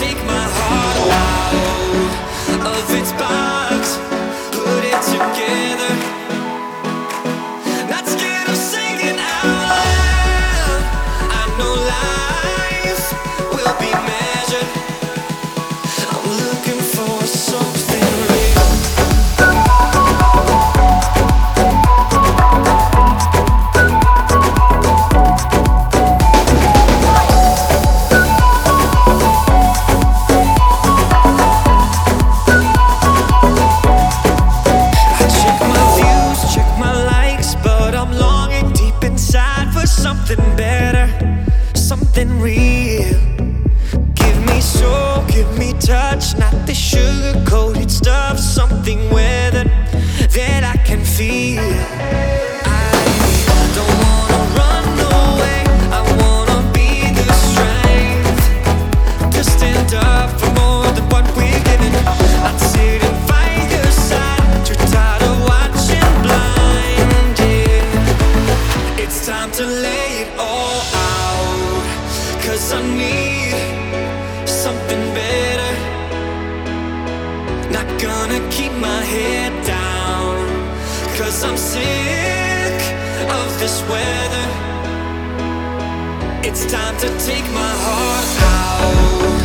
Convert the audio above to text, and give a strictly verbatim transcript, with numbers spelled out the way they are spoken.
take my heart out of its box, put it together. Not scared of singing out loud. I know life will be measured. I'm looking for something real. Something better, something real. Give me soul, give me touch, not the sugar-coated stuff. Something weathered that I can feel. I don't wanna run away, I wanna be the strength to stand up for more than what we're given. I'd sit and fight your side, too tired of watching blind, yeah. It's time to lay it all out, 'cause I need something better. Not gonna keep my head down, 'cause I'm sick of this weather. It's time to take my heart out.